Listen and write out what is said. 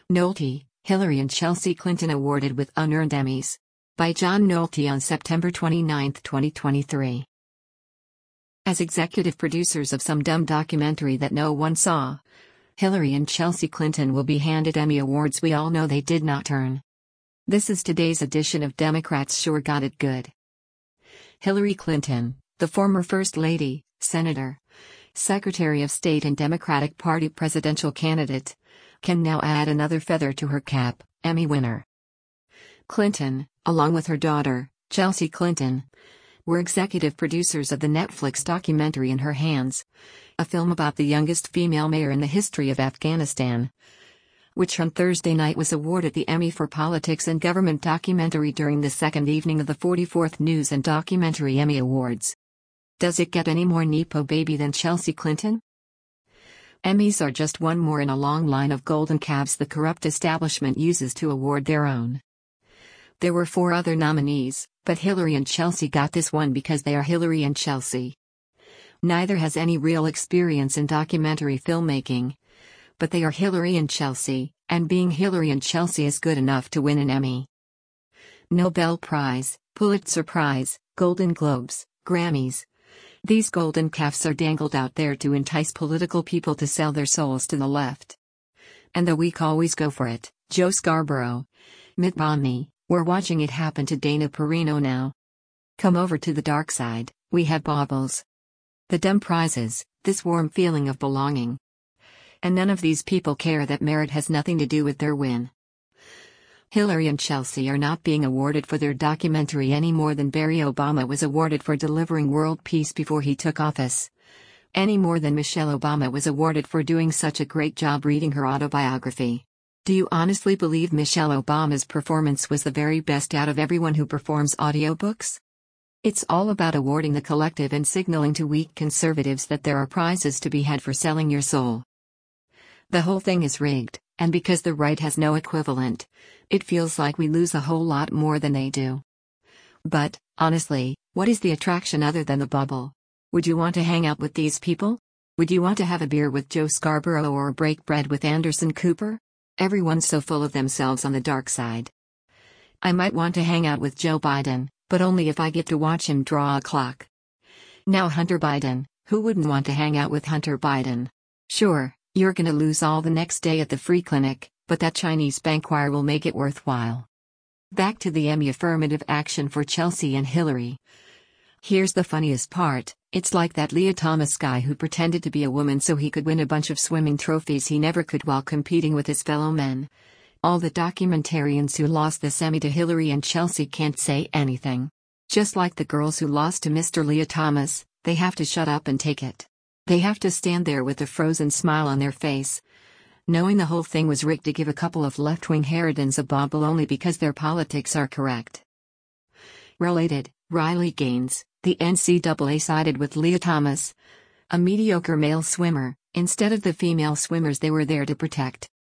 Nolte, Hillary and Chelsea Clinton awarded with unearned Emmys. By John Nolte on September 29, 2023. As executive producers of some dumb documentary that no one saw, Hillary and Chelsea Clinton will be handed Emmy Awards we all know they did not earn. This is today's edition of Democrats Sure Got It Good. Hillary Clinton, the former First Lady, Senator, Secretary of State and Democratic Party presidential candidate, can now add another feather to her cap, Emmy winner. Clinton, along with her daughter, Chelsea Clinton, were executive producers of the Netflix documentary In Her Hands, a film about the youngest female mayor in the history of Afghanistan, which on Thursday night was awarded the Emmy for Politics and Government Documentary during the second evening of the 44th News and Documentary Emmy Awards. Does it get any more Nepo baby than Chelsea Clinton? Emmys are just one more in a long line of golden calves the corrupt establishment uses to award their own. There were 4 other nominees, but Hillary and Chelsea got this one because they are Hillary and Chelsea. Neither has any real experience in documentary filmmaking, but they are Hillary and Chelsea, and being Hillary and Chelsea is good enough to win an Emmy. Nobel Prize, Pulitzer Prize, Golden Globes, Grammys. These golden calves are dangled out there to entice political people to sell their souls to the left. And the weak always go for it. Joe Scarborough, Mitt Romney, we're watching it happen to Dana Perino now. Come over to the dark side, we have baubles. The dumb prizes, this warm feeling of belonging. And none of these people care that merit has nothing to do with their win. Hillary and Chelsea are not being awarded for their documentary any more than Barack Obama was awarded for delivering world peace before he took office. Any more than Michelle Obama was awarded for doing such a great job reading her autobiography. Do you honestly believe Michelle Obama's performance was the very best out of everyone who performs audiobooks? It's all about awarding the collective and signaling to weak conservatives that there are prizes to be had for selling your soul. The whole thing is rigged, and because the right has no equivalent, it feels like we lose a whole lot more than they do. But, honestly, what is the attraction other than the bubble? Would you want to hang out with these people? Would you want to have a beer with Joe Scarborough or break bread with Anderson Cooper? Everyone's so full of themselves on the dark side. I might want to hang out with Joe Biden, but only if I get to watch him draw a clock. Now Hunter Biden, who wouldn't want to hang out with Hunter Biden? Sure, you're gonna lose all the next day at the free clinic, but that Chinese bank wire will make it worthwhile. Back to the Emmy affirmative action for Chelsea and Hillary. Here's the funniest part, it's like that Leah Thomas guy who pretended to be a woman so he could win a bunch of swimming trophies he never could while competing with his fellow men. All the documentarians who lost this Emmy to Hillary and Chelsea can't say anything. Just like the girls who lost to Mr. Leah Thomas, they have to shut up and take it. They have to stand there with a frozen smile on their face, knowing the whole thing was rigged to give a couple of left-wing harridans a bauble only because their politics are correct. Related, Riley Gaines, the NCAA sided with Leah Thomas, a mediocre male swimmer, instead of the female swimmers they were there to protect.